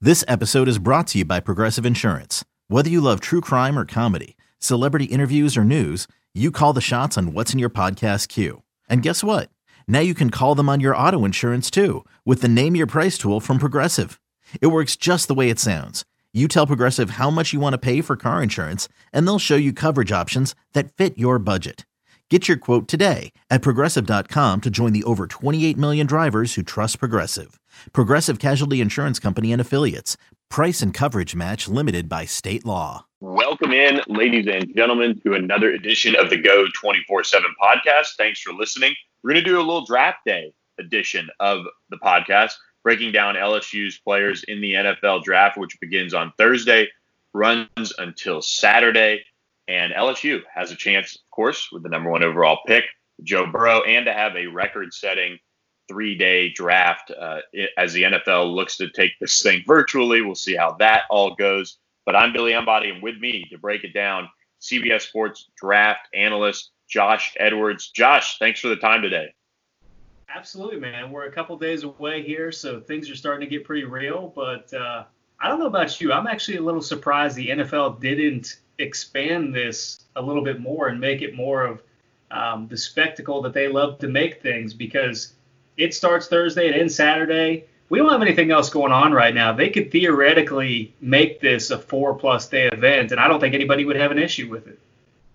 This episode is brought to you by Progressive Insurance. Whether you love true crime or comedy, celebrity interviews or news, you call the shots on what's in your podcast queue. And guess what? Now you can call them on your auto insurance too with the Name Your Price tool from Progressive. It works just the way it sounds. You tell Progressive how much you want to pay for car insurance, and they'll show you coverage options that fit your budget. Get your quote today at Progressive.com to join the over 28 million drivers who trust Progressive. Progressive Casualty Insurance Company and Affiliates. Price and coverage match limited by state law. Welcome in, ladies and gentlemen, to another edition of the Go 24/7 podcast. Thanks for listening. We're going to do a little draft day edition of the podcast, breaking down LSU's players in the NFL draft, which begins on Thursday, runs until Saturday. And LSU has a chance, of course, with the number one overall pick, Joe Burrow, and to have a record-setting 3-day draft as the NFL looks to take this thing virtually. We'll see how that all goes. But I'm Billy Embody, and with me to break it down, CBS Sports draft analyst Josh Edwards. Josh, thanks for the time today. Absolutely, man. We're a couple days away here, so things are starting to get pretty real. But I don't know about you. I'm actually a little surprised the NFL didn't expand this a little bit more and make it more of the spectacle that they love to make things, because it starts Thursday and ends Saturday. We don't have anything else going on right now. They could theoretically make this a 4+ day event, and I don't think anybody would have an issue with it.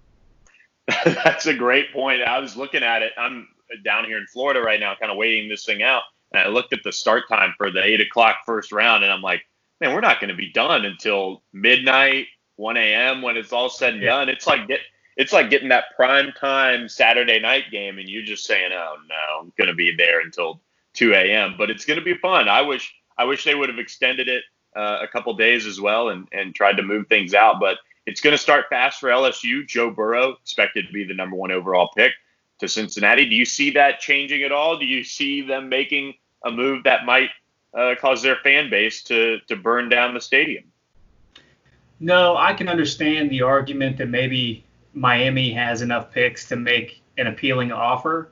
That's a great point. I was looking at it. I'm down here in Florida right now, kind of waiting this thing out. And I looked at the start time for the 8 o'clock first round, and I'm like, man, we're not going to be done until midnight, 1 a.m. when it's all said and done. It's like getting that prime time Saturday night game, and you're just saying, oh, no, I'm going to be there until 2 a.m. But it's going to be fun. I wish they would have extended it a couple days as well and tried to move things out. But it's going to start fast for LSU. Joe Burrow expected to be the number one overall pick to Cincinnati. Do you see that changing at all? Do you see them making a move that might cause their fan base to burn down the stadium? No, I can understand the argument that maybe Miami has enough picks to make an appealing offer.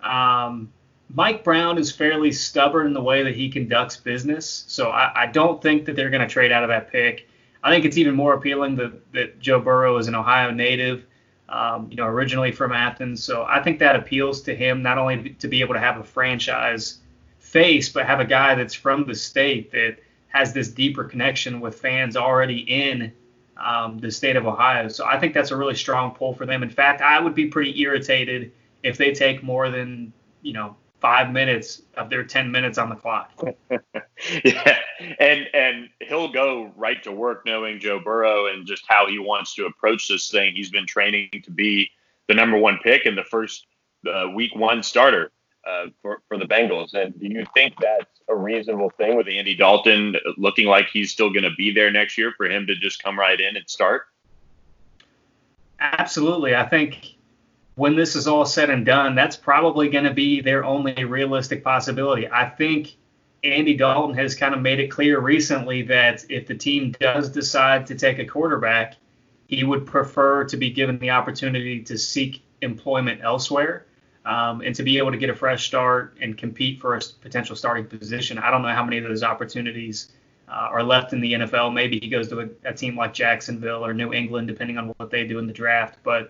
Mike Brown is fairly stubborn in the way that he conducts business, so I don't think that they're going to trade out of that pick. I think it's even more appealing that Joe Burrow is an Ohio native, originally from Athens. So I think that appeals to him, not only to be able to have a franchise face, but have a guy that's from the state that has this deeper connection with fans already in the state of Ohio. So I think that's a really strong pull for them. In fact, I would be pretty irritated if they take more than, 5 minutes of their 10 minutes on the clock. Yeah, and he'll go right to work knowing Joe Burrow and just how he wants to approach this thing. He's been training to be the number one pick and the first week one starter for the Bengals. And do you think that's a reasonable thing with Andy Dalton looking like he's still going to be there next year for him to just come right in and start? Absolutely. I think when this is all said and done, that's probably going to be their only realistic possibility. I think Andy Dalton has kind of made it clear recently that if the team does decide to take a quarterback, he would prefer to be given the opportunity to seek employment elsewhere and to be able to get a fresh start and compete for a potential starting position. I don't know how many of those opportunities are left in the NFL. Maybe he goes to a team like Jacksonville or New England, depending on what they do in the draft. But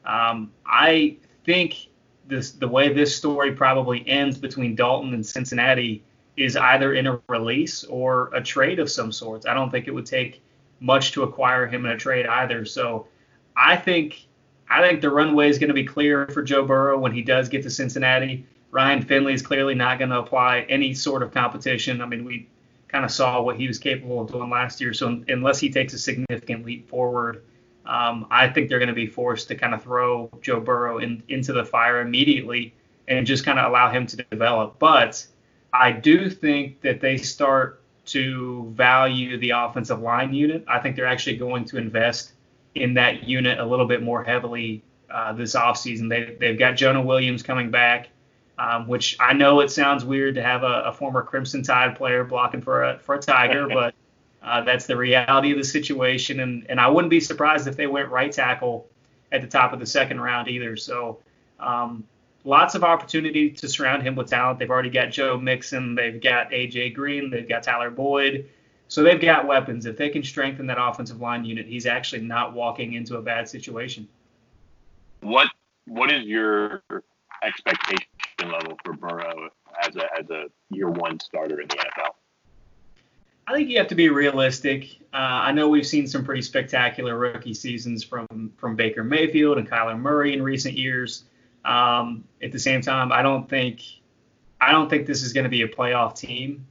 I think the way this story probably ends between Dalton and Cincinnati is either in a release or a trade of some sorts. I don't think it would take much to acquire him in a trade either. So I think the runway is going to be clear for Joe Burrow when he does get to Cincinnati. Ryan Finley is clearly not going to apply any sort of competition. I mean, we kind of saw what he was capable of doing last year. So unless he takes a significant leap forward, I think they're going to be forced to kind of throw Joe Burrow into the fire immediately and just kind of allow him to develop. But I do think that they start to value the offensive line unit. I think they're actually going to invest in that unit a little bit more heavily this offseason. They've got Jonah Williams coming back, which I know it sounds weird to have a former Crimson Tide player blocking for a Tiger, but that's the reality of the situation. And I wouldn't be surprised if they went right tackle at the top of the second round either. So lots of opportunity to surround him with talent. They've already got Joe Mixon. They've got A.J. Green. They've got Tyler Boyd. So they've got weapons. If they can strengthen that offensive line unit, he's actually not walking into a bad situation. What is your expectation level for Burrow as a year one starter in the NFL? I think you have to be realistic. I know we've seen some pretty spectacular rookie seasons from Baker Mayfield and Kyler Murray in recent years. At the same time, I don't think this is going to be a playoff team.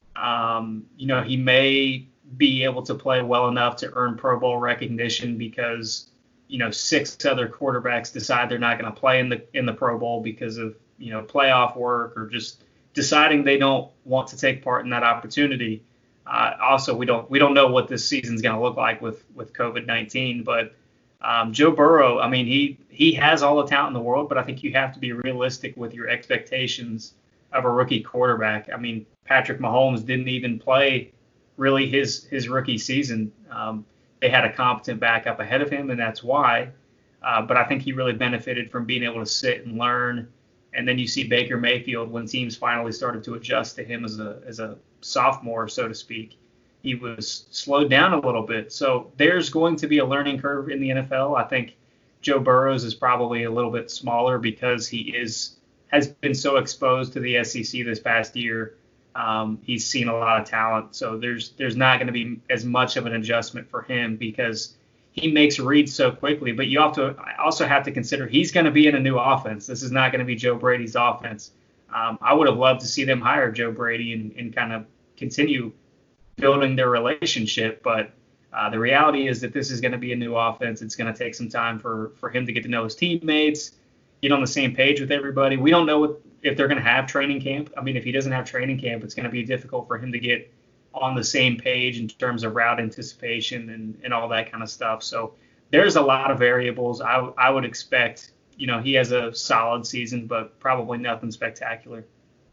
He may be able to play well enough to earn Pro Bowl recognition because 6 other quarterbacks decide they're not going to play in the Pro Bowl because of playoff work or just deciding they don't want to take part in that opportunity. Also, we don't know what this season's going to look like with COVID-19, but Joe Burrow, I mean, he has all the talent in the world, but I think you have to be realistic with your expectations of a rookie quarterback. I mean, Patrick Mahomes didn't even play really his rookie season. They had a competent backup ahead of him, and that's why. But I think he really benefited from being able to sit and learn. And then you see Baker Mayfield, when teams finally started to adjust to him as a sophomore, so to speak, he was slowed down a little bit. So there's going to be a learning curve in the NFL. I think Joe Burrow is probably a little bit smaller because he has been so exposed to the SEC this past year. He's seen a lot of talent. So there's not going to be as much of an adjustment for him because he makes reads so quickly. But you also have to consider he's going to be in a new offense. This is not going to be Joe Brady's offense. I would have loved to see them hire Joe Brady and kind of continue building their relationship. But the reality is that this is going to be a new offense. It's going to take some time for him to get to know his teammates, get on the same page with everybody. We don't know if they're going to have training camp. I mean, if he doesn't have training camp, it's going to be difficult for him to get on the same page in terms of route anticipation and all that kind of stuff. So there's a lot of variables. I would expect, he has a solid season, but probably nothing spectacular.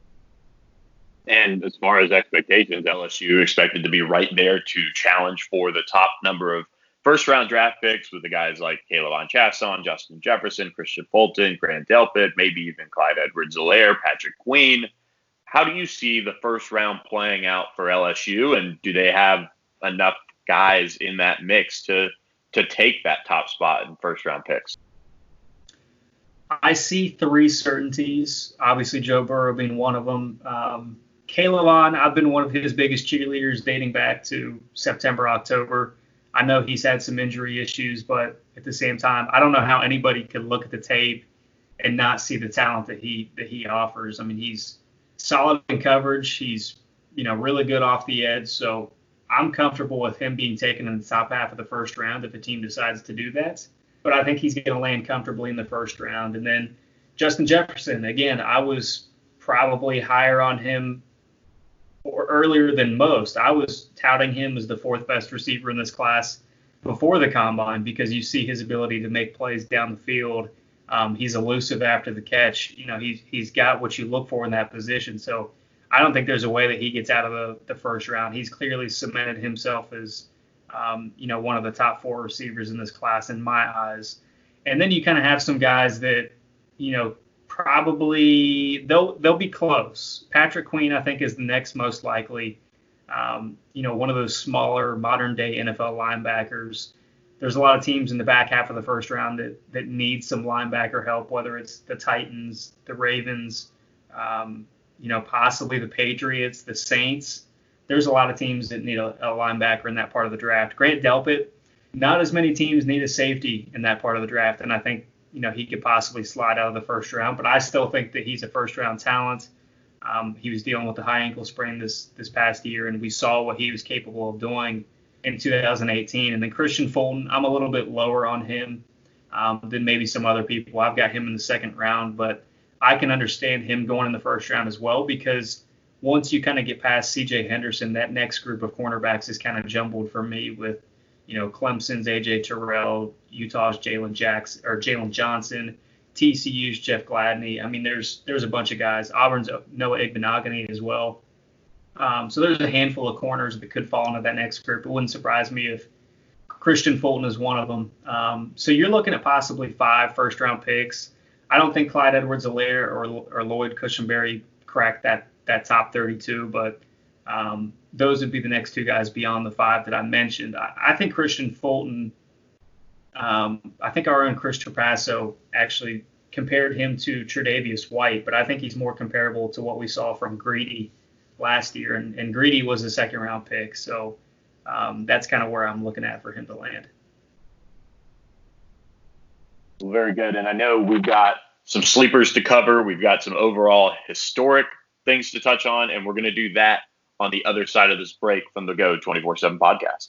And as far as expectations, LSU expected to be right there to challenge for the top number of first-round draft picks with the guys like Caleb Chasson, Justin Jefferson, Christian Fulton, Grant Delpit, maybe even Clyde Edwards-Helaire, Patrick Queen. How do you see the first round playing out for LSU, and do they have enough guys in that mix to take that top spot in first-round picks? I see 3 certainties, obviously Joe Burrow being one of them. Caleb, I've been one of his biggest cheerleaders dating back to September, October. I know he's had some injury issues, but at the same time, I don't know how anybody could look at the tape and not see the talent that he offers. I mean, he's solid in coverage. He's, really good off the edge. So I'm comfortable with him being taken in the top half of the first round if a team decides to do that. But I think he's going to land comfortably in the first round. And then Justin Jefferson, again, I was probably higher on him earlier than most. I was touting him as the 4th best receiver in this class before the combine because you see his ability to make plays down the field. He's elusive after the catch. He's got what you look for in that position. So I don't think there's a way that he gets out of the first round. He's clearly cemented himself as, one of the top 4 receivers in this class in my eyes. And then you kind of have some guys that, probably they'll be close. Patrick Queen, I think, is the next most likely. One of those smaller modern day NFL linebackers. There's a lot of teams in the back half of the first round that need some linebacker help, whether it's the Titans, the Ravens, possibly the Patriots, the Saints. There's a lot of teams that need a linebacker in that part of the draft. Grant Delpit, not as many teams need a safety in that part of the draft, and I think he could possibly slide out of the first round, but I still think that he's a first-round talent. He was dealing with a high ankle sprain this past year, and we saw what he was capable of doing in 2018. And then Christian Fulton, I'm a little bit lower on him than maybe some other people. I've got him in the second round, but I can understand him going in the first round as well because once you kind of get past C.J. Henderson, that next group of cornerbacks is kind of jumbled for me with Clemson's A.J. Terrell, Utah's Jalen Johnson, TCU's Jeff Gladney. I mean, there's a bunch of guys. Auburn's Noah Igbinoghene as well. So there's a handful of corners that could fall into that next group. It wouldn't surprise me if Christian Fulton is one of them. So you're looking at possibly 5 first-round picks. I don't think Clyde Edwards-Helaire or Lloyd Cushenberry cracked that top 32, but Those would be the next two guys beyond the five that I mentioned. I think Christian Fulton, I think our own Chris Trapasso actually compared him to Tre'Davious White, but I think he's more comparable to what we saw from Greedy last year. And Greedy was a second-round pick, so that's kind of where I'm looking at for him to land. Very good. And I know we've got some sleepers to cover. We've got some overall historic things to touch on, and we're going to do that on the other side of this break from the Go 24/7 podcast.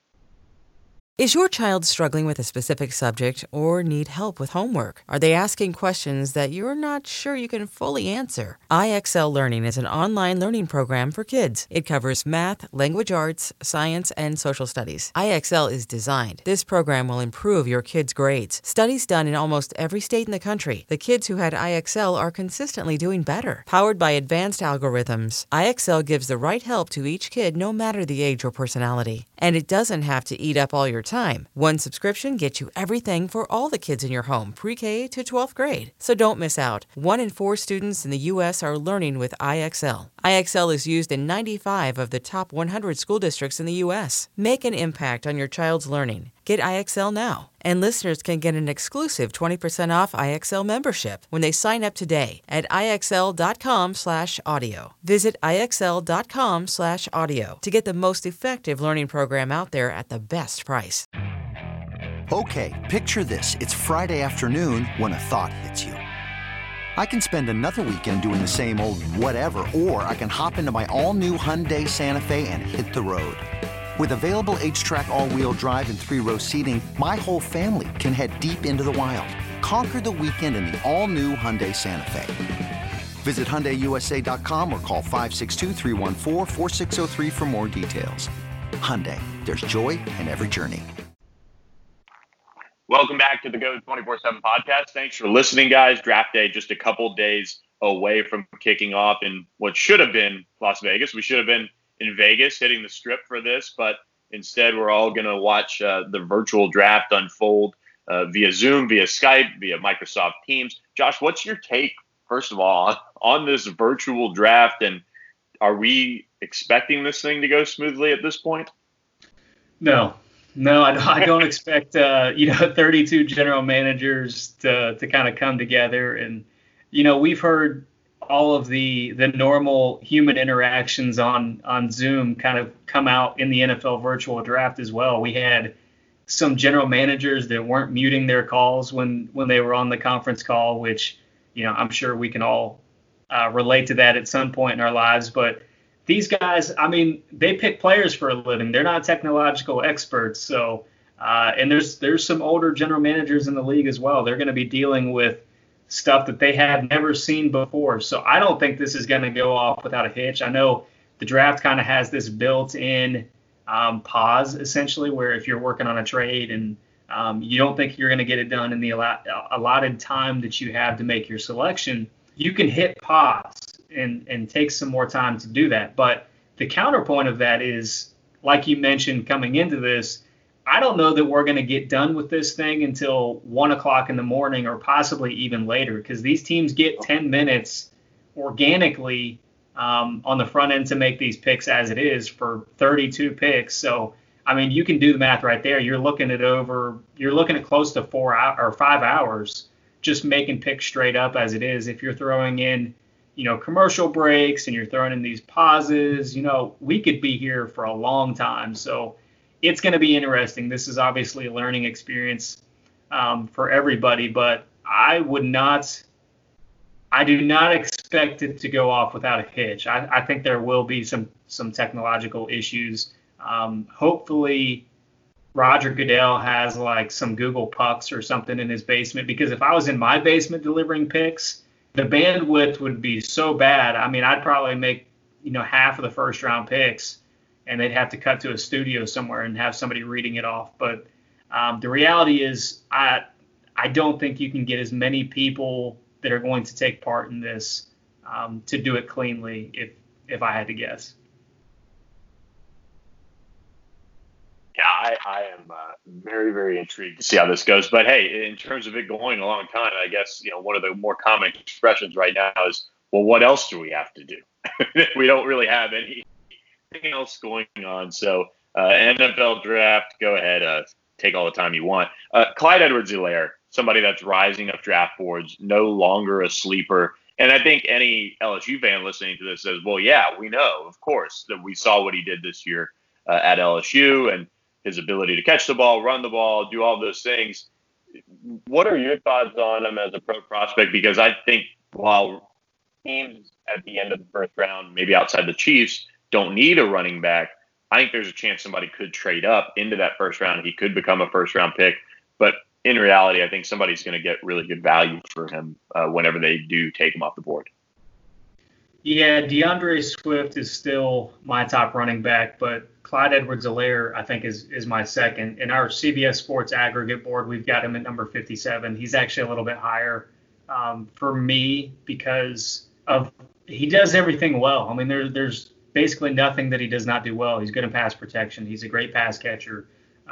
Is your child struggling with a specific subject or need help with homework? Are they asking questions that you're not sure you can fully answer? IXL Learning is an online learning program for kids. It covers math, language arts, science, and social studies. IXL is designed. This program will improve your kids' grades. Studies done in almost every state in the country. The kids who had IXL are consistently doing better. Powered by advanced algorithms, IXL gives the right help to each kid no matter the age or personality. And it doesn't have to eat up all your time. One subscription gets you everything for all the kids in your home, pre-K to 12th grade. So don't miss out. 1 in 4 students in the U.S. are learning with IXL. IXL is used in 95 of the top 100 school districts in the U.S. Make an impact on your child's learning. Get IXL now. And listeners can get an exclusive 20% off IXL membership when they sign up today at IXL.com/audio. Visit IXL.com/audio to get the most effective learning program out there at the best price. Okay, picture this. It's Friday afternoon when a thought hits you. I can spend another weekend doing the same old whatever, or I can hop into my all-new Hyundai Santa Fe and hit the road. With available H-Track all-wheel drive and 3-row seating, my whole family can head deep into the wild. Conquer the weekend in the all-new Hyundai Santa Fe. Visit HyundaiUSA.com or call 562-314-4603 for more details. Hyundai, there's joy in every journey. Welcome back to the Go 24/7 podcast. Thanks for listening, guys. Draft day just a couple days away from kicking off in what should have been Las Vegas. We should have been in Vegas hitting the strip for this, but instead we're all going to watch the virtual draft unfold via Zoom, via Skype, via Microsoft Teams. Josh, what's your take, first of all, on this virtual draft, and are we expecting this thing to go smoothly at this point? No, I don't expect 32 general managers to kind of come together. And we've heard all of the normal human interactions on Zoom kind of come out in the NFL virtual draft as well. We had some general managers that weren't muting their calls when they were on the conference call, which I'm sure we can all relate to that at some point in our lives. But these guys, I mean, they pick players for a living. They're not technological experts. So, and there's some older general managers in the league as well. They're going to be dealing with stuff that they have never seen before. So I don't think this is going to go off without a hitch. I know the draft kind of has this built-in pause, essentially, where if you're working on a trade and you don't think you're going to get it done in the allotted time that you have to make your selection, you can hit pause and take some more time to do that. But the counterpoint of that is, like you mentioned coming into this, I don't know that we're going to get done with this thing until 1 o'clock in the morning or possibly even later, because these teams get 10 minutes organically on the front end to make these picks as it is for 32 picks. So, I mean, you can do the math right there. You're looking at close to 4 or 5 hours just making picks straight up as it is. If you're throwing in, commercial breaks and you're throwing in these pauses, we could be here for a long time. So it's going to be interesting. This is obviously a learning experience for everybody, but I do not expect it to go off without a hitch. I think there will be some technological issues. Hopefully Roger Goodell has like some Google Pucks or something in his basement, because if I was in my basement delivering picks, the bandwidth would be so bad. I mean, I'd probably make, half of the first round picks, and they'd have to cut to a studio somewhere and have somebody reading it off. But the reality is I don't think you can get as many people that are going to take part in this to do it cleanly, if I had to guess. Yeah, I am very, very intrigued to see how this goes. But hey, in terms of it going a long time, I guess, one of the more common expressions right now is, well, what else do we have to do? We don't really have anything else going on. So NFL draft, go ahead, take all the time you want. Clyde Edwards-Helaire, somebody that's rising up draft boards, no longer a sleeper. And I think any LSU fan listening to this says, well, yeah, we know, of course, that we saw what he did this year at LSU and his ability to catch the ball, run the ball, do all those things. What are your thoughts on him as a pro prospect? Because I think while teams at the end of the first round, maybe outside the Chiefs, don't need a running back, I think there's a chance somebody could trade up into that first round. He could become a first-round pick. But in reality, I think somebody's going to get really good value for him whenever they do take him off the board. Yeah, DeAndre Swift is still my top running back, but Clyde Edwards-Helaire, I think, is my second. In our CBS Sports aggregate board, we've got him at number 57. He's actually a little bit higher for me because he does everything well. I mean, there's basically nothing that he does not do well. He's good in pass protection. He's a great pass catcher.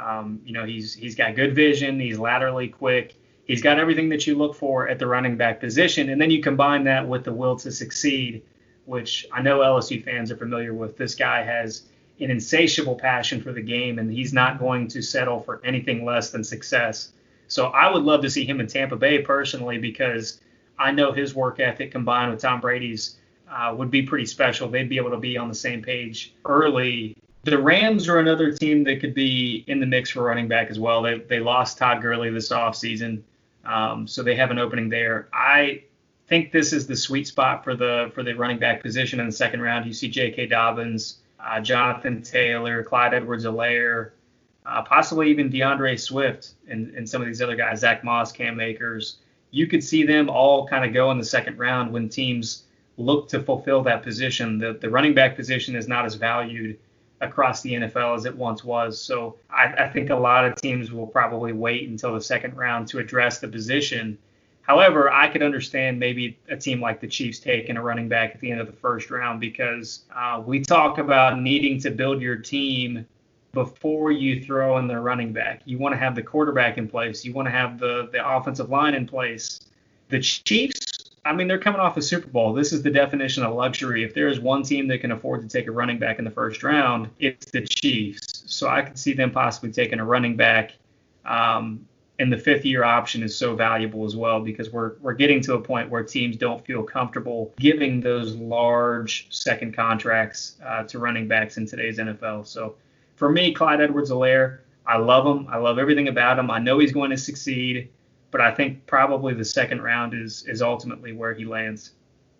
He's got good vision. He's laterally quick. He's got everything that you look for at the running back position. And then you combine that with the will to succeed, which I know LSU fans are familiar with. This guy has an insatiable passion for the game, and he's not going to settle for anything less than success. So I would love to see him in Tampa Bay personally, because I know his work ethic combined with Tom Brady's would be pretty special. They'd be able to be on the same page early. The Rams are another team that could be in the mix for running back as well. They lost Todd Gurley this offseason, so they have an opening there. I think this is the sweet spot for the running back position in the second round. You see J.K. Dobbins, Jonathan Taylor, Clyde Edwards-Helaire, possibly even DeAndre Swift and some of these other guys, Zach Moss, Cam Akers. You could see them all kind of go in the second round when teams look to fulfill that position. The running back position is not as valued across the NFL as it once was. So I think a lot of teams will probably wait until the second round to address the position. However, I could understand maybe a team like the Chiefs taking a running back at the end of the first round, because we talk about needing to build your team before you throw in the running back. You want to have the quarterback in place. You want to have the offensive line in place. The Chiefs, I mean, they're coming off a Super Bowl. This is the definition of luxury. If there is one team that can afford to take a running back in the first round, it's the Chiefs. So I could see them possibly taking a running back. And the fifth-year option is so valuable as well, because we're getting to a point where teams don't feel comfortable giving those large second contracts to running backs in today's NFL. So for me, Clyde Edwards-Helaire, I love him. I love everything about him. I know he's going to succeed, but I think probably the second round is ultimately where he lands.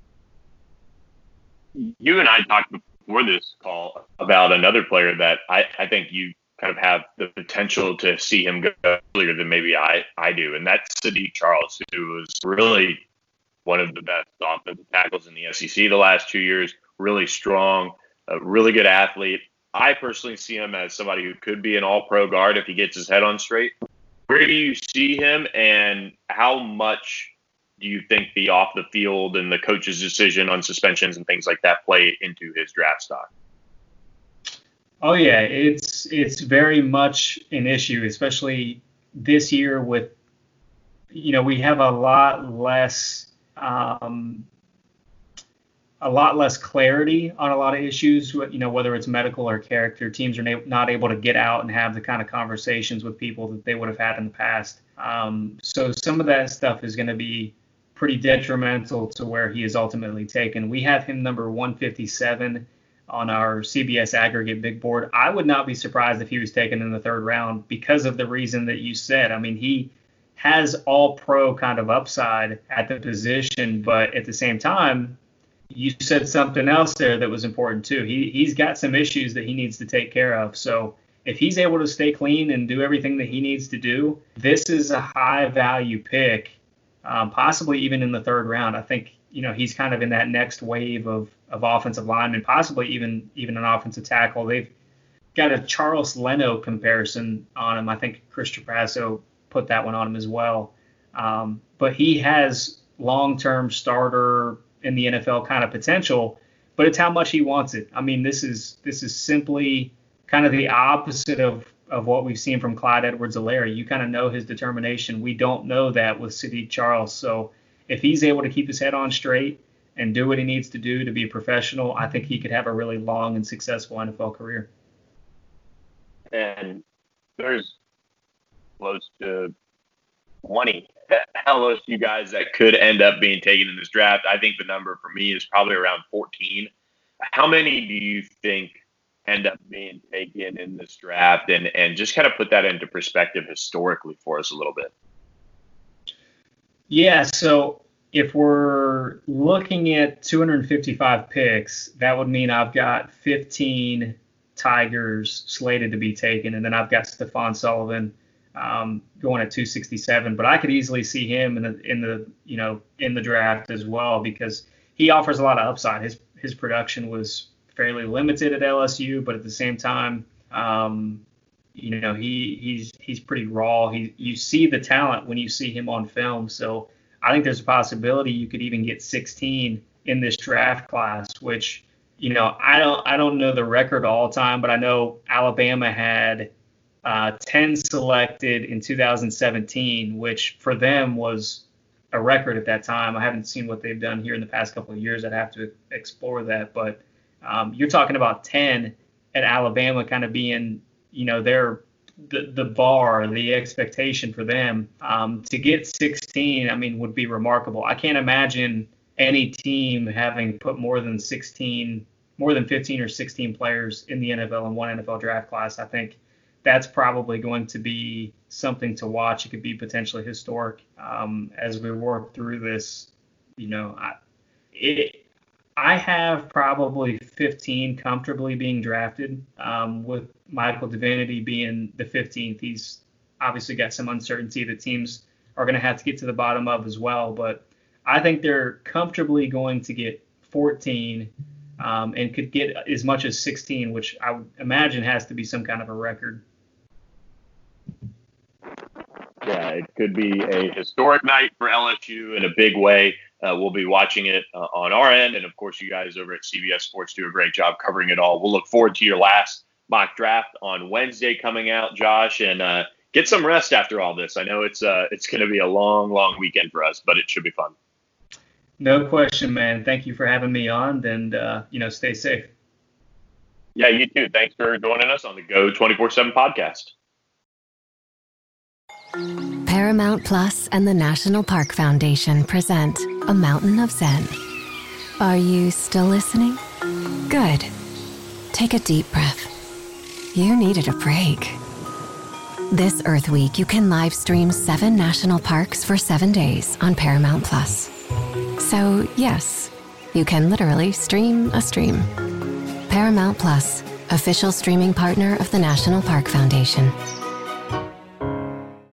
You and I talked before this call about another player that I think you kind of have the potential to see him go earlier than maybe I do, and that's Saahdiq Charles, who was really one of the best offensive tackles in the SEC the last 2 years, really strong, a really good athlete. I personally see him as somebody who could be an all-pro guard if he gets his head on straight. Where do you see him, and how much do you think the off the field and the coach's decision on suspensions and things like that play into his draft stock? Oh yeah, it's very much an issue, especially this year with, we have a lot less clarity on a lot of issues, whether it's medical or character. Teams are not able to get out and have the kind of conversations with people that they would have had in the past. So some of that stuff is going to be pretty detrimental to where he is ultimately taken. We have him number 157 on our CBS aggregate big board. I would not be surprised if he was taken in the third round because of the reason that you said. I mean, he has all pro kind of upside at the position, but at the same time, you said something else there that was important too. He's got some issues that he needs to take care of. So if he's able to stay clean and do everything that he needs to do, this is a high value pick, possibly even in the third round. I think, he's kind of in that next wave of offensive linemen, possibly even an offensive tackle. They've got a Charles Leno comparison on him. I think Chris Trapasso put that one on him as well. But he has long-term starter in the NFL kind of potential, but it's how much he wants it. I mean, this is simply kind of the opposite of what we've seen from Clyde Edwards-Helaire. You kind of know his determination. We don't know that with Saahdiq Charles. So if he's able to keep his head on straight and do what he needs to do to be a professional, I think he could have a really long and successful NFL career. And there's close to 20 LSU guys that could end up being taken in this draft. I think the number for me is probably around 14. How many do you think end up being taken in this draft? And just kind of put that into perspective historically for us a little bit. Yeah, so if we're looking at 255 picks, that would mean I've got 15 Tigers slated to be taken, and then I've got Stephon Sullivan going at 267. But I could easily see him in the draft as well, because he offers a lot of upside. His production was fairly limited at LSU, but at the same time, he's pretty raw. You see the talent when you see him on film. So I think there's a possibility you could even get 16 in this draft class, which, I don't know the record all time, but I know Alabama had 10 selected in 2017, which for them was a record at that time. I haven't seen what they've done here in the past couple of years. I'd have to explore that. But you're talking about 10 at Alabama kind of being, the bar, the expectation for them. To get 16, would be remarkable. I can't imagine any team having put more than 15 or 16 players in the NFL in one NFL draft class. I think that's probably going to be something to watch. It could be potentially historic as we work through this. I have probably 15 comfortably being drafted, with Michael Divinity being the 15th. He's obviously got some uncertainty that teams are going to have to get to the bottom of as well. But I think they're comfortably going to get 14 and could get as much as 16, which I would imagine has to be some kind of a record. Yeah, it could be a historic night for LSU in a big way. We'll be watching it on our end. And, of course, you guys over at CBS Sports do a great job covering it all. We'll look forward to your last mock draft on Wednesday coming out, Josh, and get some rest after all this. I know it's going to be a long, long weekend for us, but it should be fun. No question, man. Thank you for having me on, and, stay safe. Yeah, you too. Thanks for joining us on the Go 24/7 podcast. Paramount Plus and the National Park Foundation present A Mountain of Zen. Are you still listening? Good. Take a deep breath. You needed a break. This Earth Week, you can live stream 7 national parks for 7 days on Paramount Plus. So, yes, you can literally stream a stream. Paramount Plus, official streaming partner of the National Park Foundation.